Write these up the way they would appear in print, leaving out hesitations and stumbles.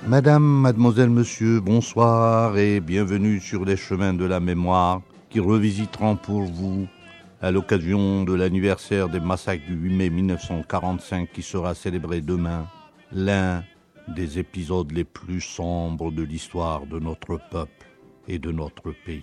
Madame, mademoiselle, monsieur, bonsoir et bienvenue sur les chemins de la mémoire qui revisiteront pour vous, à l'occasion de l'anniversaire des massacres du 8 mai 1945 qui sera célébré demain, l'un des épisodes les plus sombres de l'histoire de notre peuple et de notre pays.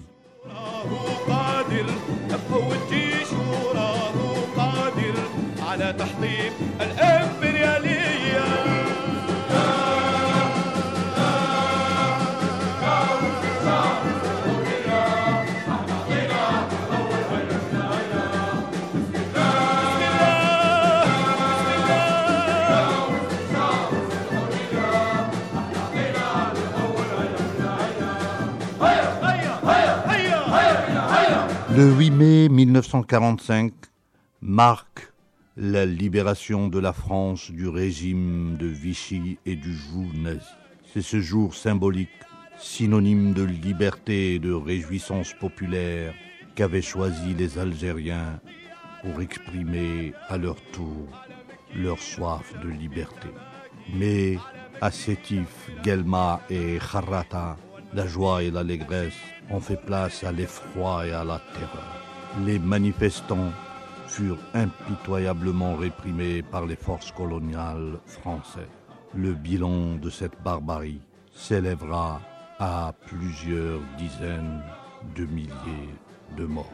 Le 8 mai 1945 marque la libération de la France du régime de Vichy et du joug nazi. C'est ce jour symbolique, synonyme de liberté et de réjouissance populaire, qu'avaient choisi les Algériens pour exprimer à leur tour leur soif de liberté. Mais à Sétif, Guelma et Kharrata, la joie et l'allégresse ont fait place à l'effroi et à la terreur. Les manifestants furent impitoyablement réprimés par les forces coloniales françaises. Le bilan de cette barbarie s'élèvera à plusieurs dizaines de milliers de morts.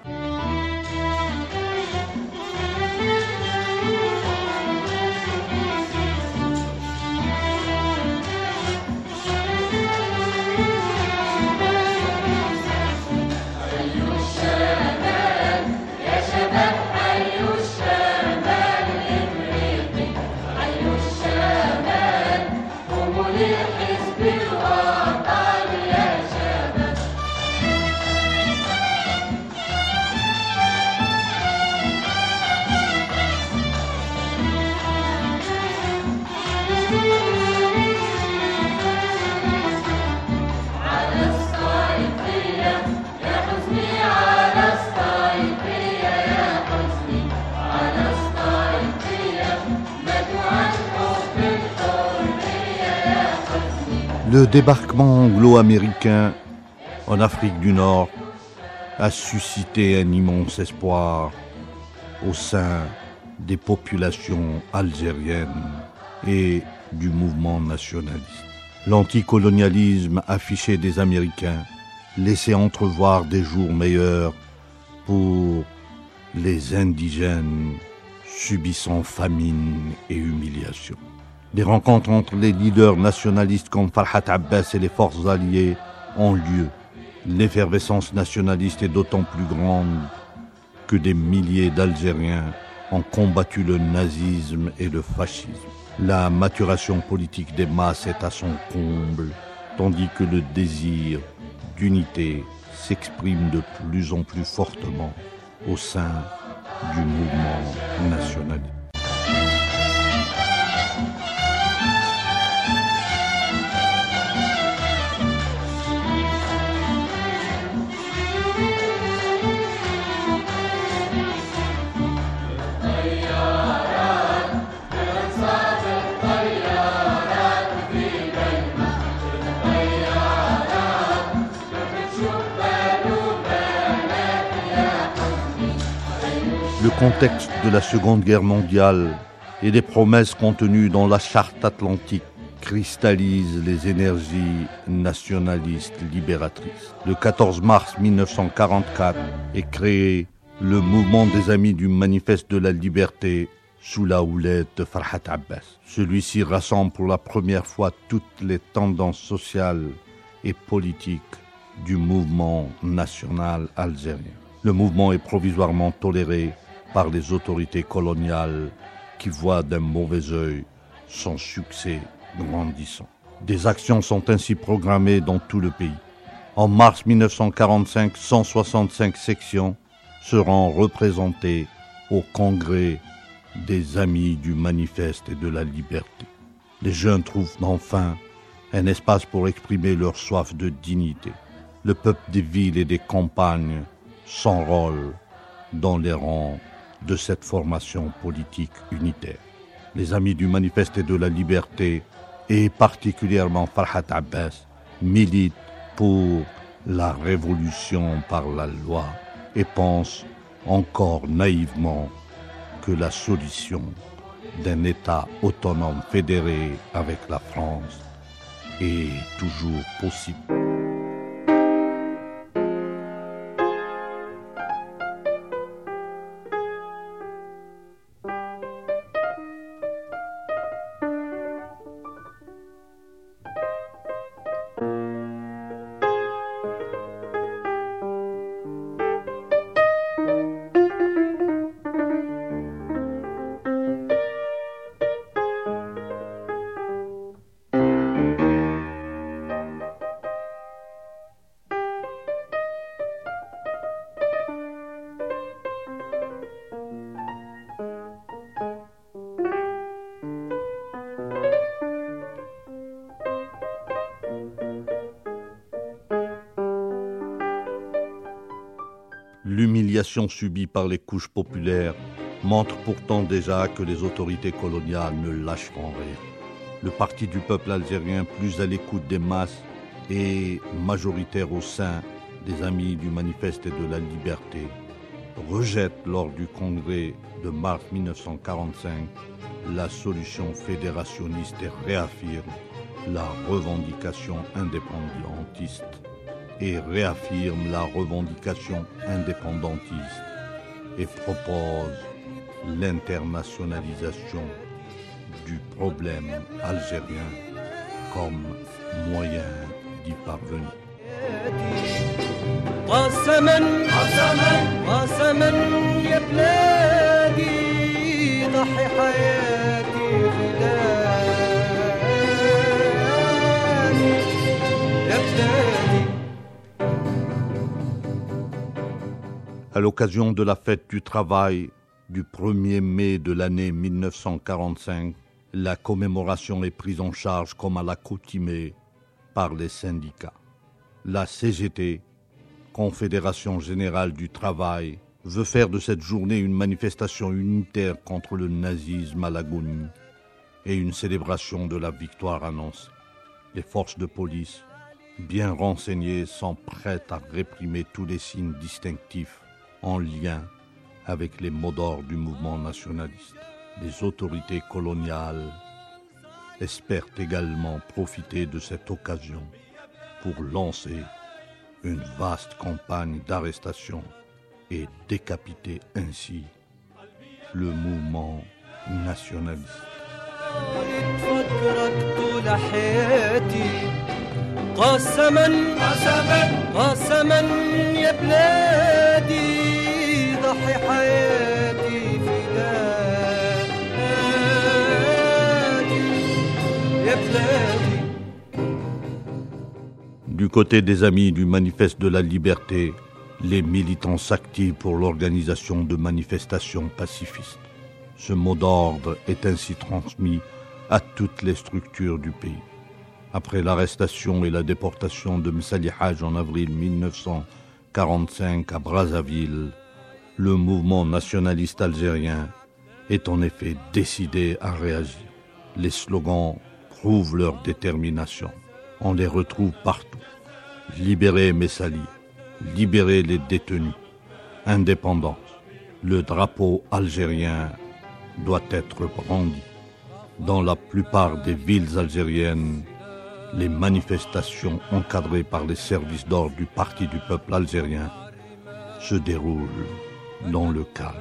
Le débarquement anglo-américain en Afrique du Nord a suscité un immense espoir au sein des populations algériennes et du mouvement nationaliste. L'anticolonialisme affiché des Américains laissait entrevoir des jours meilleurs pour les indigènes subissant famine et humiliation. Des rencontres entre les leaders nationalistes comme Farhat Abbas et les forces alliées ont lieu. L'effervescence nationaliste est d'autant plus grande que des milliers d'Algériens ont combattu le nazisme et le fascisme. La maturation politique des masses est à son comble, tandis que le désir d'unité s'exprime de plus en plus fortement au sein du mouvement nationaliste. Le contexte de la Seconde Guerre mondiale et les promesses contenues dans la Charte atlantique cristallisent les énergies nationalistes libératrices. Le 14 mars 1944 est créé le mouvement des Amis du Manifeste de la Liberté sous la houlette de Farhat Abbas. Celui-ci rassemble pour la première fois toutes les tendances sociales et politiques du mouvement national algérien. Le mouvement est provisoirement toléré par les autorités coloniales qui voient d'un mauvais œil son succès grandissant. Des actions sont ainsi programmées dans tout le pays. En mars 1945, 165 sections seront représentées au Congrès des Amis du Manifeste et de la Liberté. Les jeunes trouvent enfin un espace pour exprimer leur soif de dignité. Le peuple des villes et des campagnes s'enrôle dans les rangs de cette formation politique unitaire. Les Amis du Manifeste et de la Liberté et particulièrement Farhat Abbas, milite pour la révolution par la loi et pense encore naïvement que la solution d'un État autonome fédéré avec la France est toujours possible. L'humiliation subie par les couches populaires montre pourtant déjà que les autorités coloniales ne lâcheront rien. Le Parti du peuple algérien, plus à l'écoute des masses et majoritaire au sein des Amis du Manifeste et de la Liberté, rejette lors du congrès de mars 1945 la solution fédérationniste et réaffirme la revendication indépendantiste et réaffirme la revendication indépendantiste et propose l'internationalisation du problème algérien comme moyen d'y parvenir. À l'occasion de la fête du travail du 1er mai de l'année 1945, la commémoration est prise en charge comme à l'accoutumée par les syndicats. La CGT, Confédération Générale du Travail, veut faire de cette journée une manifestation unitaire contre le nazisme à l'agonie et une célébration de la victoire annoncée. Les forces de police, bien renseignées, sont prêtes à réprimer tous les signes distinctifs en lien avec les mots d'ordre du mouvement nationaliste. Les autorités coloniales espèrent également profiter de cette occasion pour lancer une vaste campagne d'arrestation et décapiter ainsi le mouvement nationaliste. Du côté des Amis du Manifeste de la Liberté, les militants s'activent pour l'organisation de manifestations pacifistes. Ce mot d'ordre est ainsi transmis à toutes les structures du pays. Après l'arrestation et la déportation de Msali Hadj en avril 1945 à Brazzaville, le mouvement nationaliste algérien est en effet décidé à réagir. Les slogans prouvent leur détermination. On les retrouve partout. Libérez Messali, libérez les détenus, indépendance. Le drapeau algérien doit être brandi. Dans la plupart des villes algériennes, les manifestations encadrées par les services d'ordre du Parti du peuple algérien se déroulent dans le calme.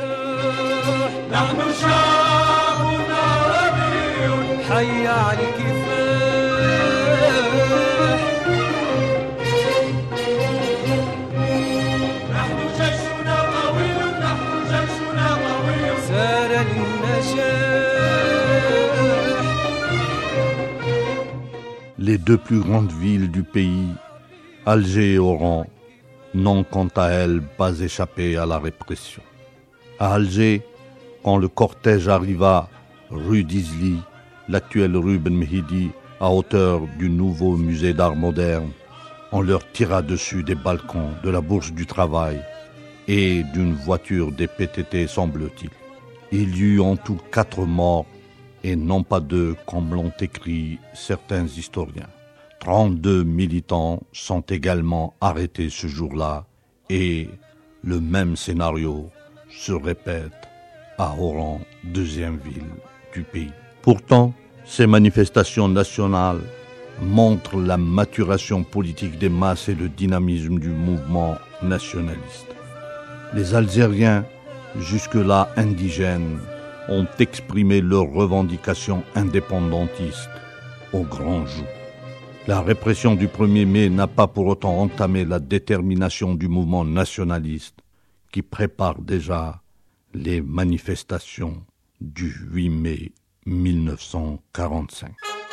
Les deux plus grandes villes du pays, Alger et Oran, n'ont quant à elles pas échappé à la répression. À Alger, quand le cortège arriva rue d'Izli, l'actuelle rue Ben Mehidi, à hauteur du nouveau musée d'art moderne, on leur tira dessus des balcons de la Bourse du Travail et d'une voiture des PTT, semble-t-il. Il y eut en tout 4 morts et non pas 2 comme l'ont écrit certains historiens. 32 militants sont également arrêtés ce jour-là et le même scénario se répète à Oran, deuxième ville du pays. Pourtant, ces manifestations nationales montrent la maturation politique des masses et le dynamisme du mouvement nationaliste. Les Algériens, jusque-là indigènes, ont exprimé leurs revendications indépendantistes au grand jour. La répression du 1er mai n'a pas pour autant entamé la détermination du mouvement nationaliste qui prépare déjà les manifestations du 8 mai 1945.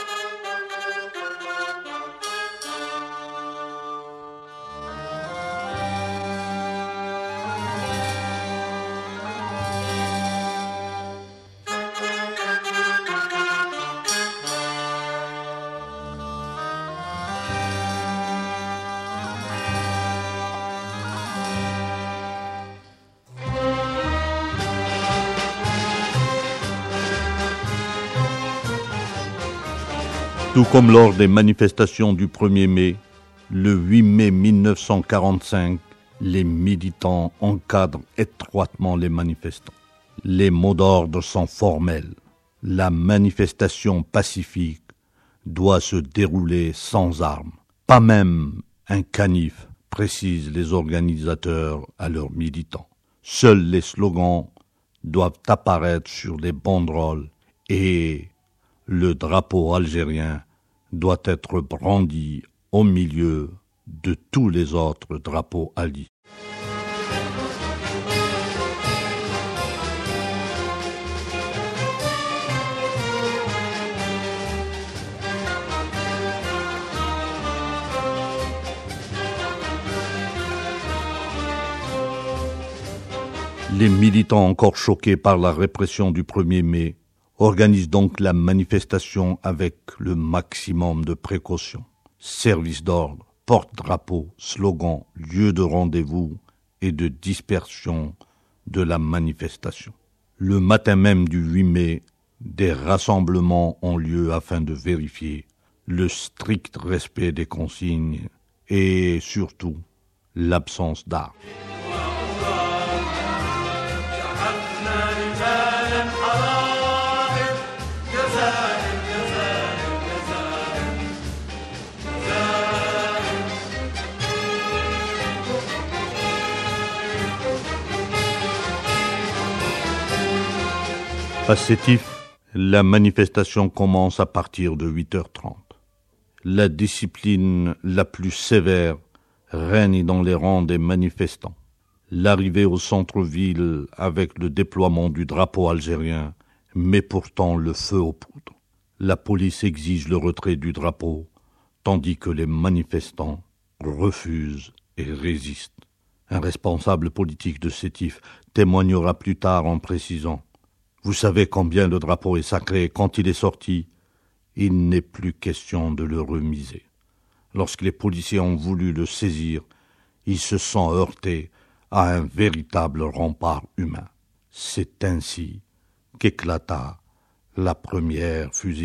Tout comme lors des manifestations du 1er mai, le 8 mai 1945, les militants encadrent étroitement les manifestants. Les mots d'ordre sont formels. La manifestation pacifique doit se dérouler sans armes. Pas même un canif, précisent les organisateurs à leurs militants. Seuls les slogans doivent apparaître sur les banderoles et le drapeau algérien doit être brandi au milieu de tous les autres drapeaux alliés. Les militants encore choqués par la répression du 1er mai organisent donc la manifestation avec le maximum de précautions. Service d'ordre, porte-drapeau, slogan, lieu de rendez-vous et de dispersion de la manifestation. Le matin même du 8 mai, des rassemblements ont lieu afin de vérifier le strict respect des consignes et surtout l'absence d'armes. À Sétif, la manifestation commence à partir de 8h30. La discipline la plus sévère règne dans les rangs des manifestants. L'arrivée au centre-ville avec le déploiement du drapeau algérien met pourtant le feu aux poudres. La police exige le retrait du drapeau, tandis que les manifestants refusent et résistent. Un responsable politique de Sétif témoignera plus tard en précisant: « Vous savez combien le drapeau est sacré, et quand il est sorti, il n'est plus question de le remiser. Lorsque les policiers ont voulu le saisir, ils se sont heurtés à un véritable rempart humain. C'est ainsi qu'éclata la première fusillade. »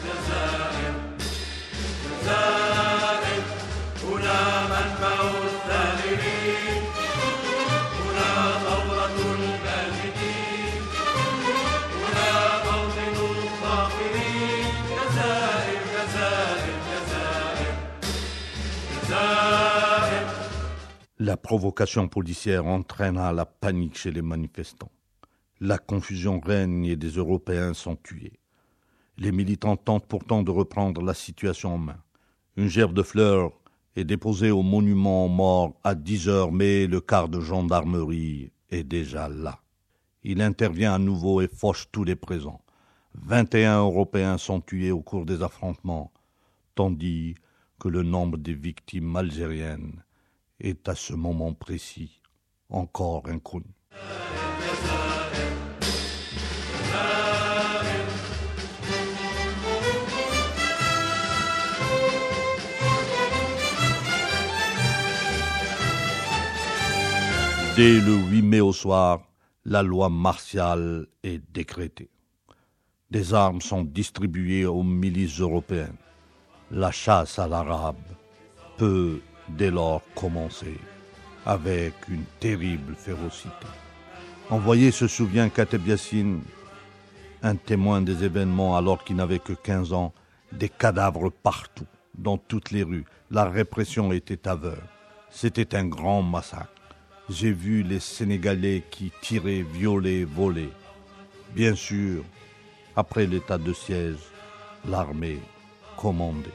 La provocation policière entraîna la panique chez les manifestants. La confusion règne et des Européens sont tués. Les militants tentent pourtant de reprendre la situation en main. Une gerbe de fleurs est déposée au monument aux morts à 10h, mais le quart de gendarmerie est déjà là. Il intervient à nouveau et fauche tous les présents. 21 Européens sont tués au cours des affrontements, tandis que le nombre des victimes algériennes est à ce moment précis encore inconnu. Dès le 8 mai au soir, la loi martiale est décrétée. Des armes sont distribuées aux milices européennes. La chasse à l'arabe peut dès lors commencer avec une terrible férocité. Envoyé se souvient Kateb Yassine, un témoin des événements alors qu'il n'avait que 15 ans, des cadavres partout, dans toutes les rues. La répression était aveugle. C'était un grand massacre. J'ai vu les Sénégalais qui tiraient, violaient, volaient. Bien sûr, après l'état de siège, l'armée commandait.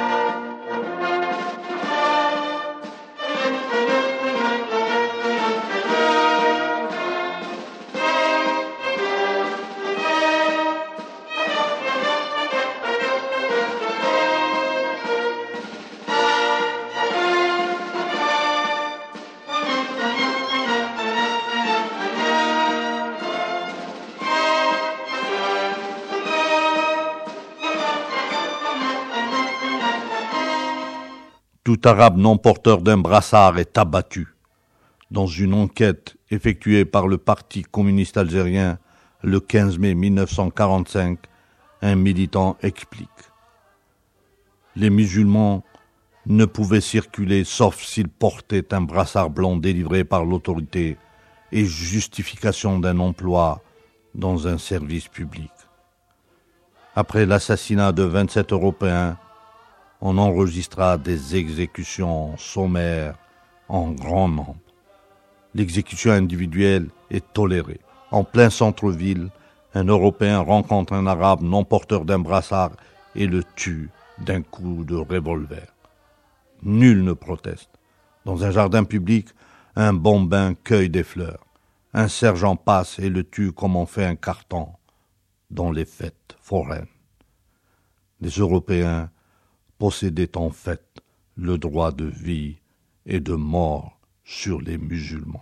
Tout arabe non porteur d'un brassard est abattu. Dans une enquête effectuée par le Parti communiste algérien le 15 mai 1945, un militant explique. Les musulmans ne pouvaient circuler sauf s'ils portaient un brassard blanc délivré par l'autorité et justification d'un emploi dans un service public. Après l'assassinat de 27 Européens, on enregistra des exécutions sommaires en grand nombre. L'exécution individuelle est tolérée. En plein centre-ville, un Européen rencontre un Arabe non porteur d'un brassard et le tue d'un coup de revolver. Nul ne proteste. Dans un jardin public, un bambin cueille des fleurs. Un sergent passe et le tue comme on fait un carton dans les fêtes foraines. Les Européens possédaient en fait le droit de vie et de mort sur les musulmans.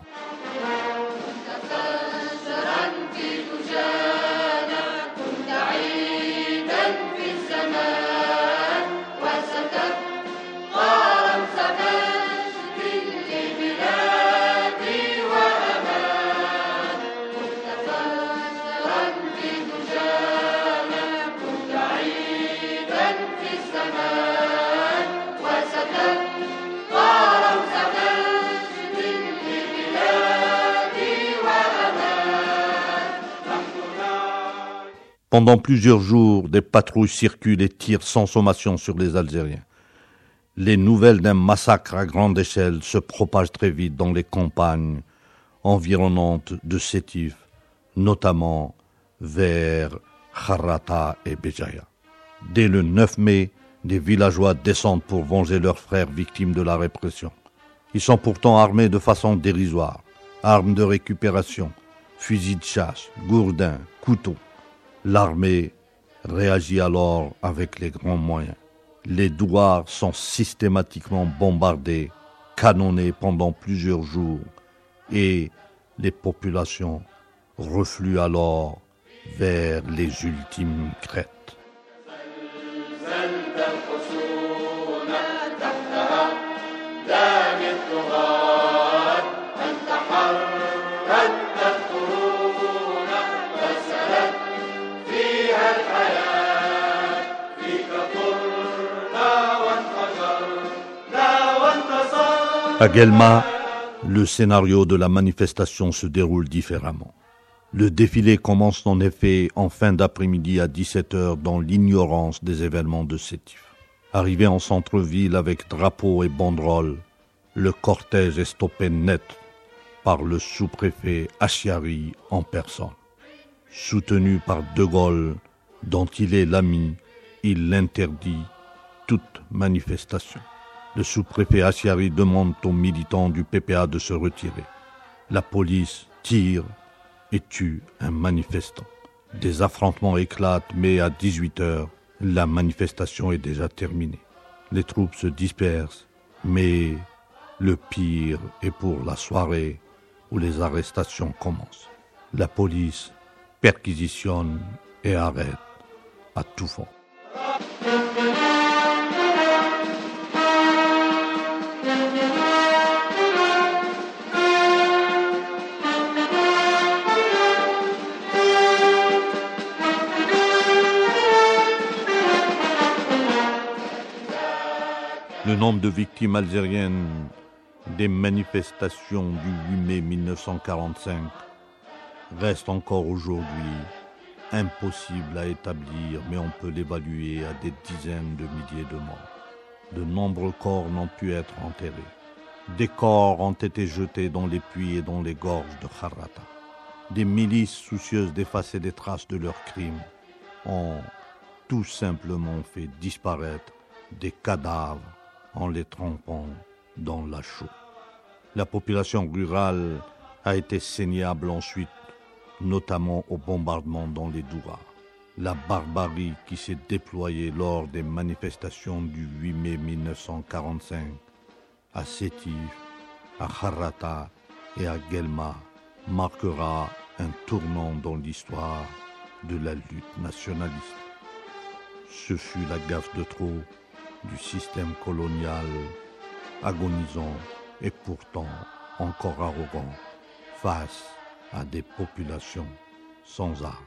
Pendant plusieurs jours, des patrouilles circulent et tirent sans sommation sur les Algériens. Les nouvelles d'un massacre à grande échelle se propagent très vite dans les campagnes environnantes de Sétif, notamment vers Kharrata et Béjaïa. Dès le 9 mai, des villageois descendent pour venger leurs frères victimes de la répression. Ils sont pourtant armés de façon dérisoire. Armes de récupération, fusils de chasse, gourdins, couteaux. L'armée réagit alors avec les grands moyens. Les douars sont systématiquement bombardés, canonnés pendant plusieurs jours et les populations refluent alors vers les ultimes crêtes. À Guelma, le scénario de la manifestation se déroule différemment. Le défilé commence en effet en fin d'après-midi à 17h dans l'ignorance des événements de Sétif. Arrivé en centre-ville avec drapeaux et banderoles, le cortège est stoppé net par le sous-préfet Achiari en personne. Soutenu par De Gaulle, dont il est l'ami, il interdit toute manifestation. Le sous-préfet Achiari demande aux militants du PPA de se retirer. La police tire et tue un manifestant. Des affrontements éclatent, mais à 18h, la manifestation est déjà terminée. Les troupes se dispersent, mais le pire est pour la soirée où les arrestations commencent. La police perquisitionne et arrête à tout fond. nombre de victimes algériennes des manifestations du 8 mai 1945 reste encore aujourd'hui impossible à établir, mais on peut l'évaluer à des dizaines de milliers de morts. De nombreux corps n'ont pu être enterrés. Des corps ont été jetés dans les puits et dans les gorges de Kharrata. Des milices soucieuses d'effacer des traces de leurs crimes ont tout simplement fait disparaître des cadavres en les trempant dans la chaux. La population rurale a été saignable ensuite, notamment au bombardement dans les Doura. La barbarie qui s'est déployée lors des manifestations du 8 mai 1945 à Sétif, à Kharrata et à Guelma marquera un tournant dans l'histoire de la lutte nationaliste. Ce fut la gaffe de trop du système colonial, agonisant et pourtant encore arrogant face à des populations sans âme.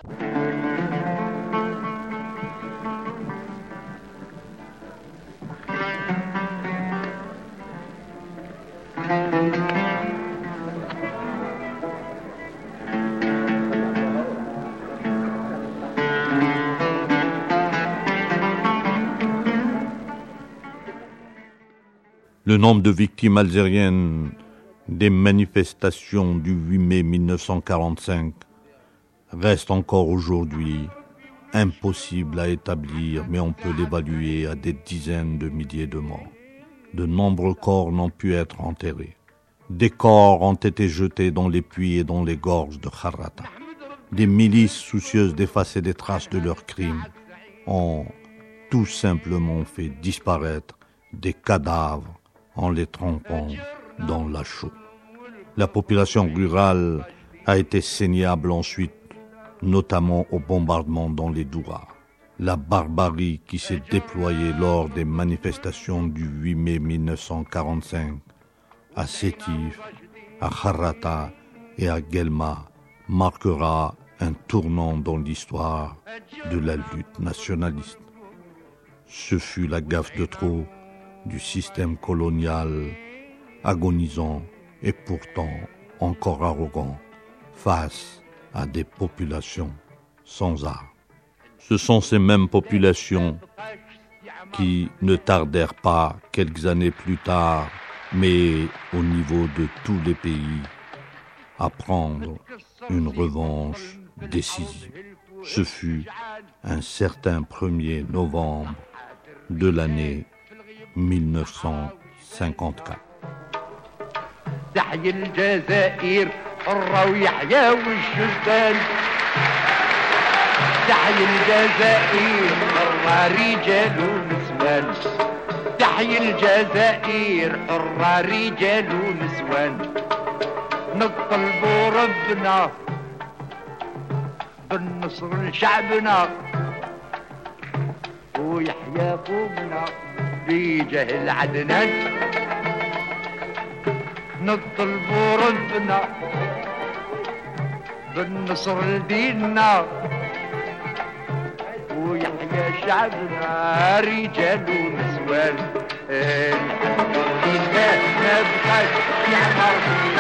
Le nombre de victimes algériennes des manifestations du 8 mai 1945 reste encore aujourd'hui impossible à établir, mais on peut l'évaluer à des dizaines de milliers de morts. De nombreux corps n'ont pu être enterrés. Des corps ont été jetés dans les puits et dans les gorges de Kharrata. Des milices soucieuses d'effacer des traces de leurs crimes ont tout simplement fait disparaître des cadavres en les trempant dans la chaux. La population rurale a été saignable ensuite, notamment au bombardement dans les Doura. La barbarie qui s'est déployée lors des manifestations du 8 mai 1945 à Sétif, à Kharrata et à Guelma marquera un tournant dans l'histoire de la lutte nationaliste. Ce fut la gaffe de trop du système colonial, agonisant et pourtant encore arrogant face à des populations sans âme. Ce sont ces mêmes populations qui ne tardèrent pas, quelques années plus tard, mais au niveau de tous les pays, à prendre une revanche décisive. Ce fut un certain 1er novembre de l'année 1954. تحيي الجزائر حرة ويحيى والشجان تحيي الجزائر حرة رجال ونسوان تحيي الجزائر حرة رجال ونسوان نطلبوا ربنا بالنصر لشعبنا ويحيى قومنا بجهل عدنان نطلبوا ربنا بالنصر لديننا ويحيى شعبنا رجال ونسوان ما بقاش يعمر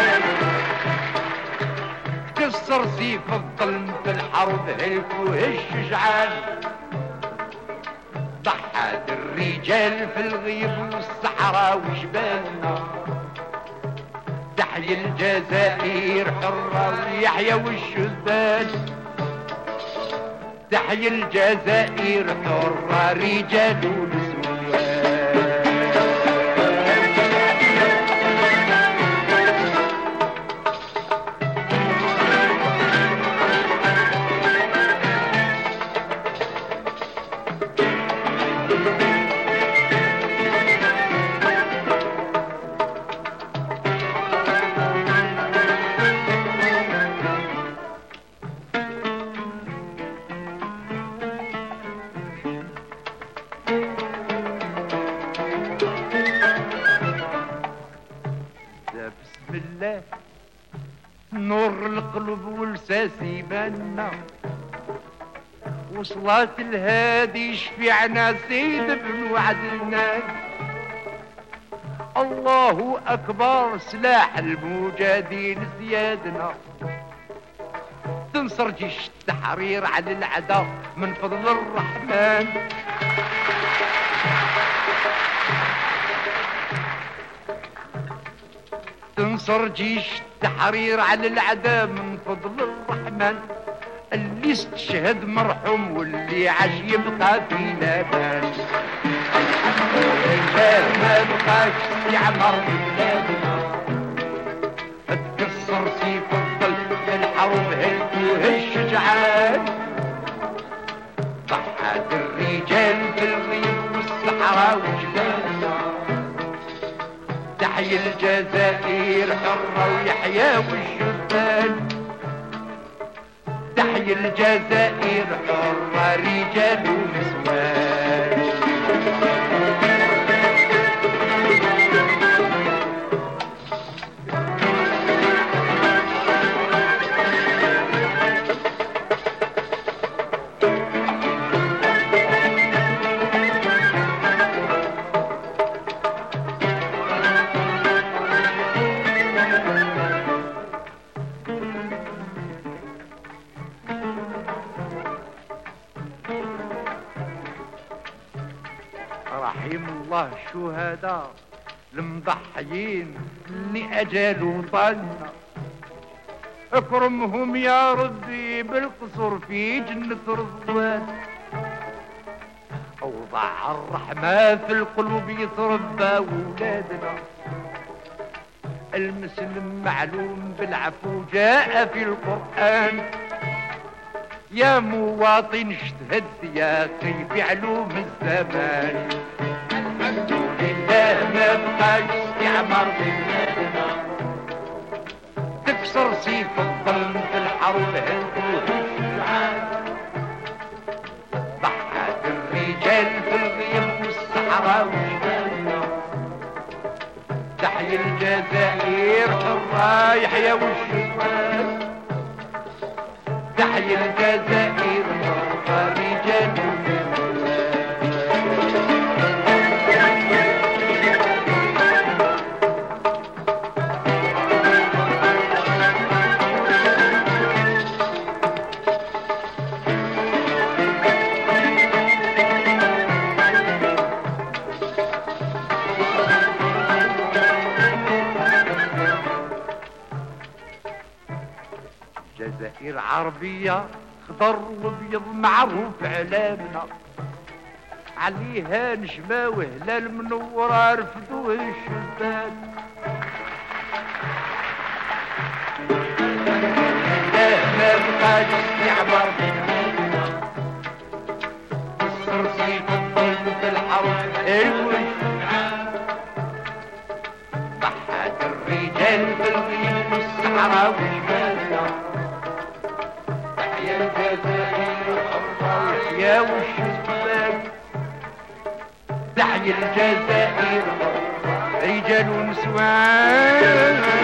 كسر سيف الظلم في الحرب هلكوه الشجعان ضحت الرجال في الغيب والصحراء وجبالنا تحيي الجزائر حرة يحيى والشذان تحيي الجزائر حرة رجال ونسوان نور القلب والساسي بنا وصلاة الهادي شفيعنا سيد بن عدنان الله أكبر سلاح المجاهدين زيادنا تنصر جيش التحرير على العدا من فضل الرحمن تنصر جيش التحرير على العدا من فضل الرحمن اللي استشهد مرحوم واللي عاش يبقى فينا بال ما بقاش يعمر بلادنا اتكسر سيف الظل الحرب هلكوه الشجعان ضحت الرجال في الغيب والصحراء وجبالنا تحيا الجزائر حرة ويحيا والشبان تحيا الجزائر حرة رجال ونسوان رحم الله الشهداء المضحيين اللي أجالوا وطننا اكرمهم يا ربي بالقصر في جنة رضوان اوضع الرحمة في القلوب يتربى ولادنا المسلم معلوم بالعفو جاء في القرآن يا مواطن اجتهد يا كيف علوم الزمان الحمد لله ما بقاش استعمار بلادنا تكسر سيف الظلم في الحرب هلكوه الشجعان ضحت الرجال في الغيم والصحراء وجبالنا تحيا الجزائر حرة يحيا والشبان تحيا الجزائر حرة رجال جزائر عربية خضر وابيض معروف علامنا عليها نجمة وهلال منورة رفدوه الشباك لا ما بقاش استعمار بلادنا كسر سيف الظلم في الحرب الوجعان ضحت الرجال في الغيب والصحراء وجبالنا تحيا الجزائر حرة يحيا والشباب تحيا الجزائر حرة رجال ونسوان